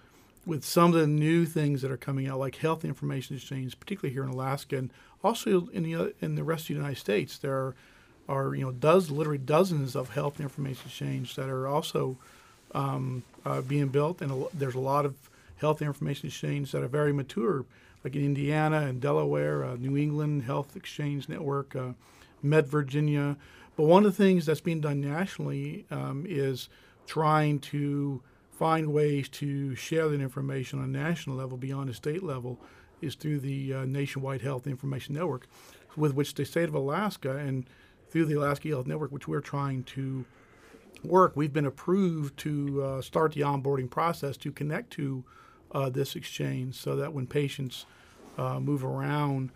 with some of the new things that are coming out, like health information exchange, particularly here in Alaska, and also in the in the rest of the United States, there are, are you know does literally dozens of health information exchange that are also um, uh, being built, and a, there's a lot of health information exchange that are very mature, like in Indiana and Delaware, uh, New England Health Exchange Network, uh, Med Virginia. But one of the things that's being done nationally um, is trying to find ways to share that information on a national level beyond the state level is through the uh, Nationwide Health Information Network, with which the state of Alaska and through the Alaska Health Network, which we're trying to work, we've been approved to uh, start the onboarding process to connect to uh, this exchange so that when patients uh, move around,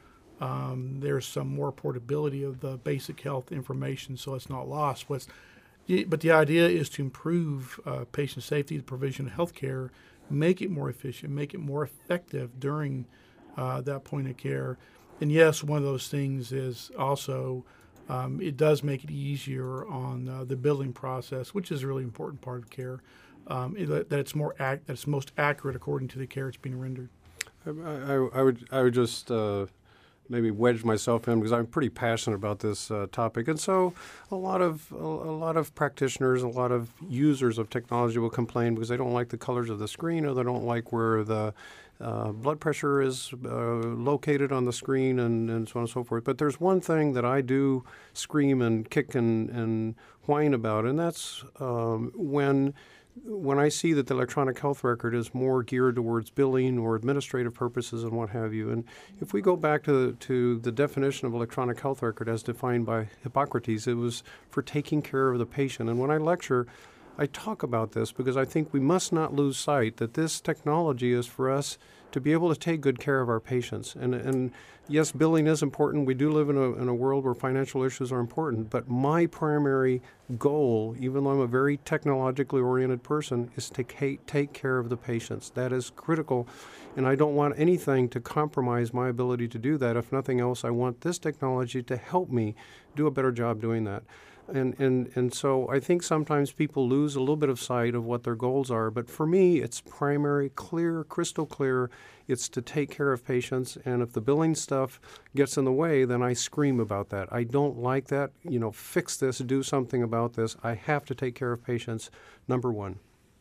um, there's some more portability of the basic health information so it's not lost. What's But the idea is to improve uh, patient safety, the provision of health care, make it more efficient, make it more effective during uh, that point of care. And yes, one of those things is also um, it does make it easier on uh, the billing process, which is a really important part of care, um, it, that it's more ac- that it's most accurate according to the care it's being rendered. I, I, I would I would just uh, maybe wedge myself in because I'm pretty passionate about this uh, topic, and so a lot of a, a lot of practitioners, a lot of users of technology will complain because they don't like the colors of the screen or they don't like where the uh, blood pressure is uh, located on the screen, and, and so on and so forth. But there's one thing that I do scream and kick and, and whine about, and that's um, when. When I see that the electronic health record is more geared towards billing or administrative purposes and what have you, and if we go back to the, to the definition of electronic health record as defined by Hippocrates, it was for taking care of the patient. And when I lecture, I talk about this because I think we must not lose sight that this technology is for us to be able to take good care of our patients. And, and yes, billing is important. We do live in a, in a world where financial issues are important. But my primary goal, even though I'm a very technologically oriented person, is to ca- take care of the patients. That is critical. And I don't want anything to compromise my ability to do that. If nothing else, I want this technology to help me do a better job doing that. And, and and so I think sometimes people lose a little bit of sight of what their goals are. But for me, it's primary, clear, crystal clear. It's to take care of patients. And if the billing stuff gets in the way, then I scream about that. I don't like that. You know, fix this, do something about this. I have to take care of patients, number one.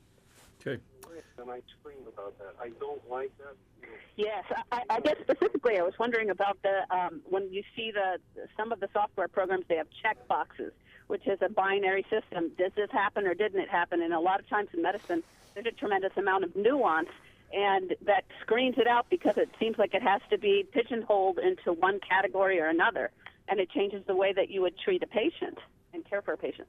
Okay. And I scream about that. I don't like that. Yes, I, I guess specifically I was wondering about the um, when you see the some of the software programs, they have check boxes, which is a binary system. Does this happen or didn't it happen? And a lot of times in medicine, there's a tremendous amount of nuance, and that screens it out because it seems like it has to be pigeonholed into one category or another, and it changes the way that you would treat a patient and care for a patient.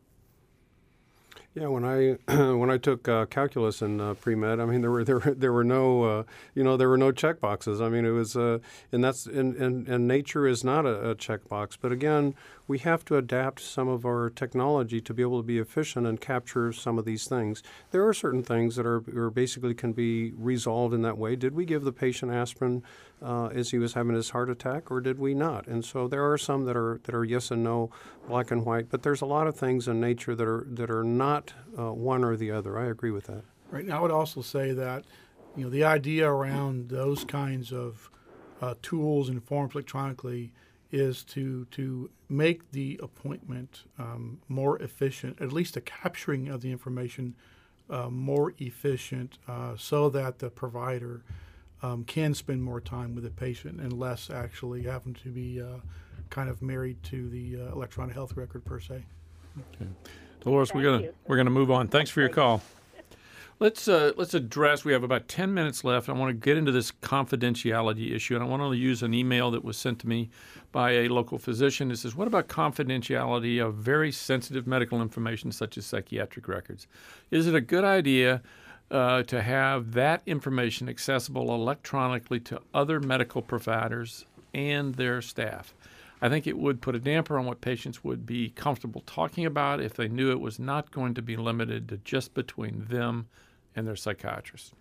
Yeah, when I when I took uh, calculus in uh, pre-med, I mean there were there were, there were no uh, you know there were no check boxes. I mean it was uh, and that's and, and, and nature is not a, a check box. But again, we have to adapt some of our technology to be able to be efficient and capture some of these things. There are certain things that are, are basically can be resolved in that way. Did we give the patient aspirin uh, as he was having his heart attack, or did we not? And so there are some that are that are yes and no, black and white. But there's a lot of things in nature that are that are not uh, one or the other. I agree with that. Right. Now, I would also say that, you know, the idea around those kinds of uh, tools and forms electronically is to to make the appointment um, more efficient, at least the capturing of the information uh, more efficient, uh, so that the provider um, can spend more time with the patient and less actually having to be uh, kind of married to the uh, electronic health record per se. Okay. Dolores, Thank we're gonna you. we're gonna move on. Thanks for your call. Let's uh, let's address. We have about ten minutes left. I want to get into this confidentiality issue, and I want to use an email that was sent to me by a local physician. It says, "What about confidentiality of very sensitive medical information, such as psychiatric records? Is it a good idea uh, to have that information accessible electronically to other medical providers and their staff? I think it would put a damper on what patients would be comfortable talking about if they knew it was not going to be limited to just between them and their psychiatrist."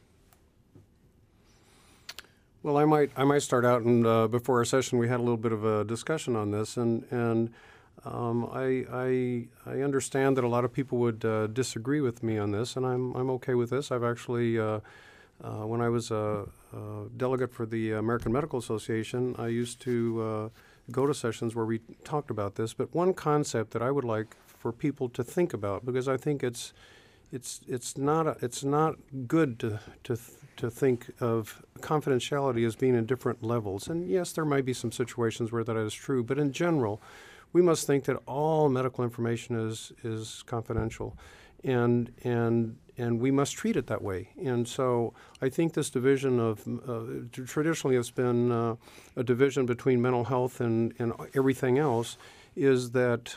Well, I might I might start out, and uh, before our session, we had a little bit of a discussion on this, and and um, I, I I understand that a lot of people would uh, disagree with me on this, and I'm I'm okay with this. I've actually uh, Uh, when I was a, a delegate for the American Medical Association, I used to uh, go to sessions where we talked about this. But one concept that I would like for people to think about, because I think it's it's it's not a, it's not good to to th- to think of confidentiality as being in different levels. And yes, there might be some situations where that is true, but in general, we must think that all medical information is is confidential, and and and we must treat it that way. And so I think this division of uh, traditionally it's been uh, a division between mental health and, and everything else, is that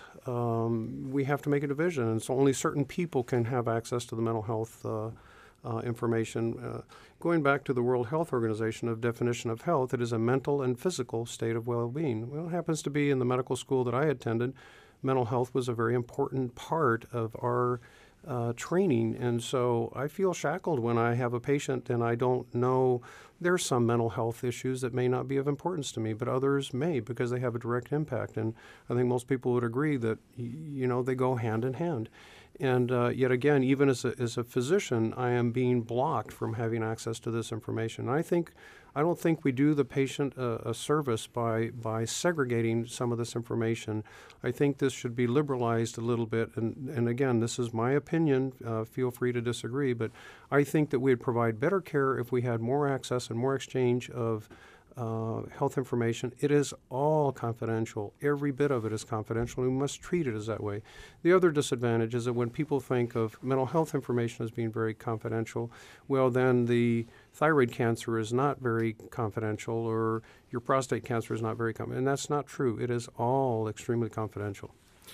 um, we have to make a division, and so only certain people can have access to the mental health uh, uh, information. Uh, going back to the World Health Organization of definition of health, it is a mental and physical state of well-being. Well, it happens to be in the medical school that I attended, mental health was a very important part of our uh, training, and so I feel shackled when I have a patient and I don't know. There's some mental health issues that may not be of importance to me, but others may because they have a direct impact, and I think most people would agree that, you know, they go hand in hand. And uh, yet again, even as a, as a physician, I am being blocked from having access to this information. And I think, I don't think we do the patient a, a service by by segregating some of this information. I think this should be liberalized a little bit. And, and again, this is my opinion. Uh, feel free to disagree. But I think that we would provide better care if we had more access and more exchange of Uh, health information. It is all confidential. Every bit of it is confidential. We must treat it as that way. The other disadvantage is that when people think of mental health information as being very confidential, well, then the thyroid cancer is not very confidential, or your prostate cancer is not very confidential. And that's not true. It is all extremely confidential.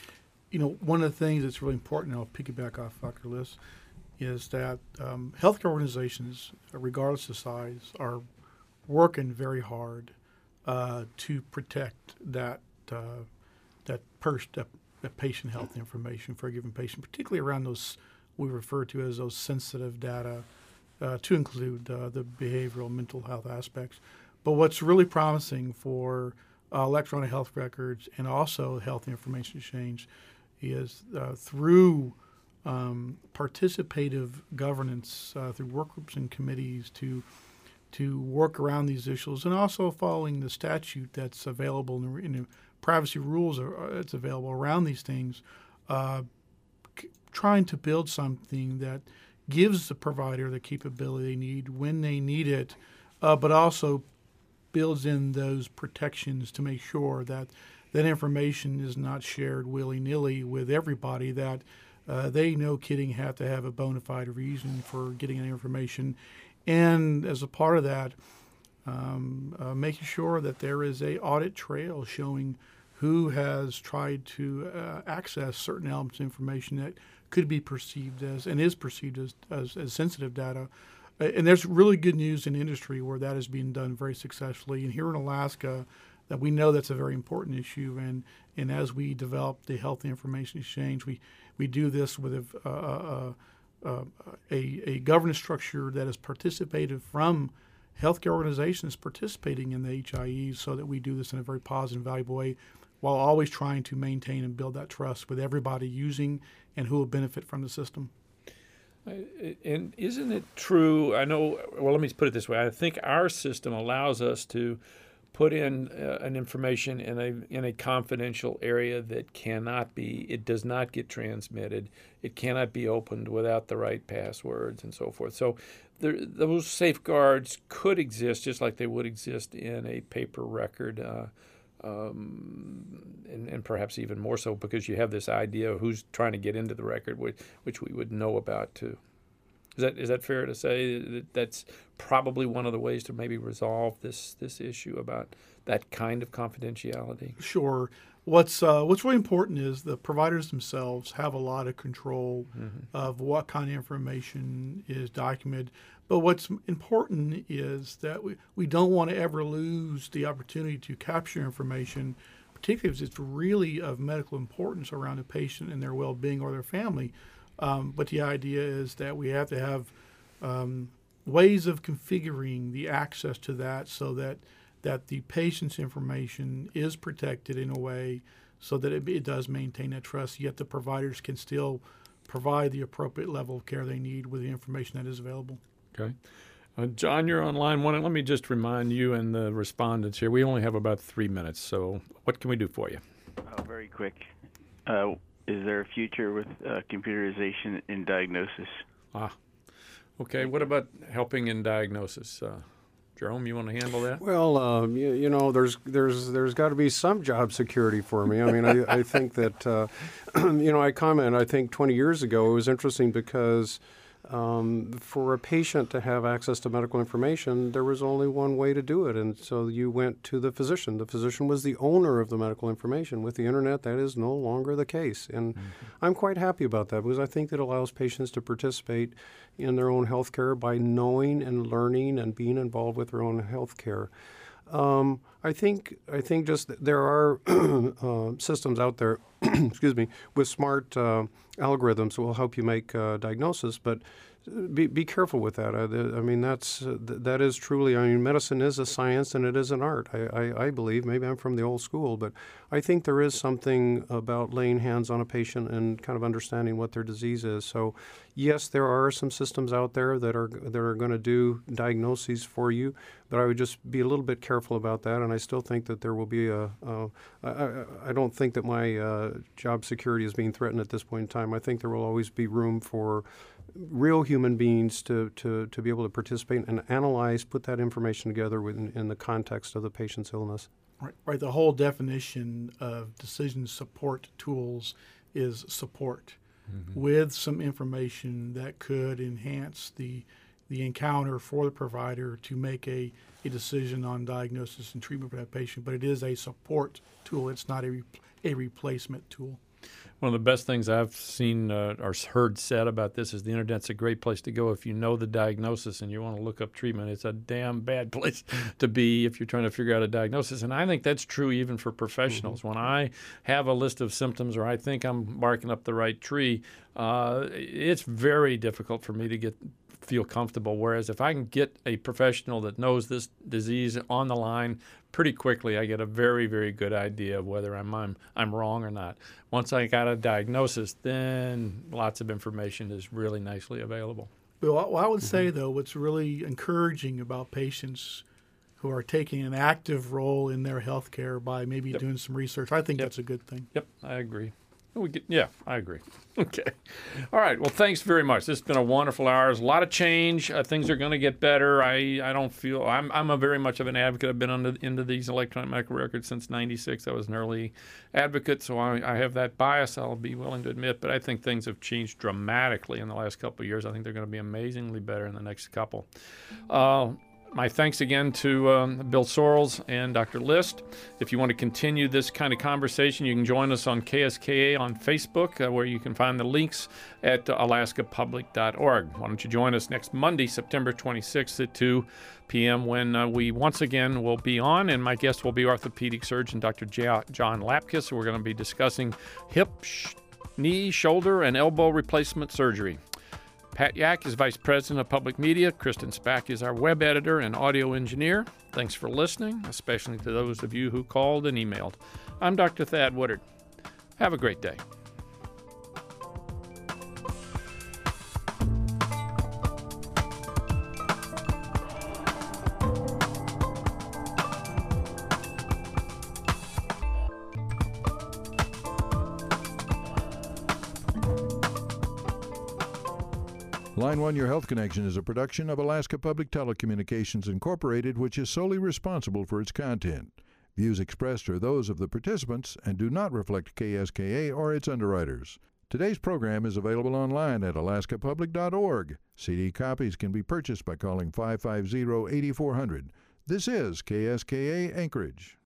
You know, one of the things that's really important, and I'll piggyback off Doctor Liss, is that um, healthcare organizations, regardless of size, are working very hard uh, to protect that uh, that, pers- that that patient health information for a given patient, particularly around those we refer to as those sensitive data, uh, to include uh, the behavioral mental health aspects. But what's really promising for uh, electronic health records and also health information exchange is uh, through um, participative governance, uh, through work groups and committees to to work around these issues, and also following the statute that's available in the, in the privacy rules are, that's available around these things, uh, c- trying to build something that gives the provider the capability they need when they need it, uh, but also builds in those protections to make sure that that information is not shared willy-nilly with everybody, that uh, they, no kidding, have to have a bona fide reason for getting that information. And as a part of that, um, uh, making sure that there is a audit trail showing who has tried to uh, access certain elements of information that could be perceived as and is perceived as, as, as sensitive data. Uh, and there's really good news in industry where that is being done very successfully. And here in Alaska, that we know that's a very important issue. And, and as we develop the health information exchange, we, we do this with a, a, a Uh, a, a governance structure that is participative from healthcare organizations participating in the H I Es, so that we do this in a very positive, valuable way, while always trying to maintain and build that trust with everybody using and who will benefit from the system. And isn't it true? I know, well, let me put it this way. I think our system allows us to put in uh, an information in a in a confidential area that cannot be, it does not get transmitted. It cannot be opened without the right passwords and so forth. So there, those safeguards could exist just like they would exist in a paper record, uh, um, and, and perhaps even more so because you have this idea of who's trying to get into the record, which, which we would know about too. Is that is that fair to say that that's probably one of the ways to maybe resolve this this issue about that kind of confidentiality? Sure. What's uh, what's really important is the providers themselves have a lot of control mm-hmm. of what kind of information is documented. But what's important is that we, we don't want to ever lose the opportunity to capture information, particularly if it's really of medical importance around a patient and their well-being or their family. Um, but the idea is that we have to have um, ways of configuring the access to that so that that the patient's information is protected in a way so that it, it does maintain that trust, yet the providers can still provide the appropriate level of care they need with the information that is available. Okay. Uh, John, you're on line one. And let me just remind you and the respondents here, we only have about three minutes. So what can we do for you? Oh, very quick. Uh, is there a future with uh, computerization in diagnosis? Ah, okay. What about helping in diagnosis? Uh, Jerome, you want to handle that? Well, um, you, you know, there's there's there's got to be some job security for me. I mean, I, I think that, uh, you know, I comment, I think twenty years ago it was interesting because um, for a patient to have access to medical information, there was only one way to do it. And so you went to the physician. The physician was the owner of the medical information. With the internet, that is no longer the case. And mm-hmm. I'm quite happy about that because I think it allows patients to participate in their own health care by knowing and learning and being involved with their own health care. Um, I think I think just that there are uh, systems out there, excuse me, with smart uh, algorithms that will help you make uh, diagnosis, but be be careful with that. I, I mean, that's uh, th- that is truly. I mean, medicine is a science and it is an art. I, I, I believe. Maybe I'm from the old school, but I think there is something about laying hands on a patient and kind of understanding what their disease is. So, yes, there are some systems out there that are that are going to do diagnoses for you, but I would just be a little bit careful about that. And I still think that there will be a. a I, I don't think that my uh, job security is being threatened at this point in time. I think there will always be room for real human beings to, to, to be able to participate and analyze, put that information together within, in the context of the patient's illness. Right, right. The whole definition of decision support tools is support mm-hmm. with some information that could enhance the the encounter for the provider to make a, a decision on diagnosis and treatment for that patient. But it is a support tool. It's not a, re- a replacement tool. One of the best things I've seen uh, or heard said about this is the Internet's a great place to go if you know the diagnosis and you want to look up treatment. It's a damn bad place to be if you're trying to figure out a diagnosis. And I think that's true even for professionals. Mm-hmm. When I have a list of symptoms or I think I'm barking up the right tree, uh, it's very difficult for me to get feel comfortable. Whereas if I can get a professional that knows this disease on the line pretty quickly, I get a very, very good idea of whether I'm I'm, I'm wrong or not. Once I got a diagnosis, then lots of information is really nicely available. Well, I would say, though, what's really encouraging about patients who are taking an active role in their health care by maybe yep. doing some research, I think yep. that's a good thing. Yep, I agree. We get, yeah, I agree. Okay. All right. Well, thanks very much. This has been a wonderful hour. There's a lot of change. Uh, things are going to get better. I, I don't feel I'm I'm a very much of an advocate. I've been under, into these electronic medical records since ninety-six. I was an early advocate, so I, I have that bias, I'll be willing to admit. But I think things have changed dramatically in the last couple of years. I think they're going to be amazingly better in the next couple. Uh, My thanks again to um, Bill Sorrells and Doctor List. If you want to continue this kind of conversation, you can join us on K S K A on Facebook, uh, where you can find the links at uh, alaska public dot org. Why don't you join us next Monday, September twenty-sixth at two p.m. when uh, we once again will be on, and my guest will be orthopedic surgeon Doctor J- John Lapkus. We're going to be discussing hip, sh- knee, shoulder, and elbow replacement surgery. Pat Yak is Vice President of Public Media. Kristen Spack is our web editor and audio engineer. Thanks for listening, especially to those of you who called and emailed. I'm Doctor Thad Woodard. Have a great day. Line One Your Health Connection is a production of Alaska Public Telecommunications Incorporated, which is solely responsible for its content. Views expressed are those of the participants and do not reflect K S K A or its underwriters. Today's program is available online at alaska public dot org. C D copies can be purchased by calling five five zero, eight four zero zero. This is K S K A Anchorage.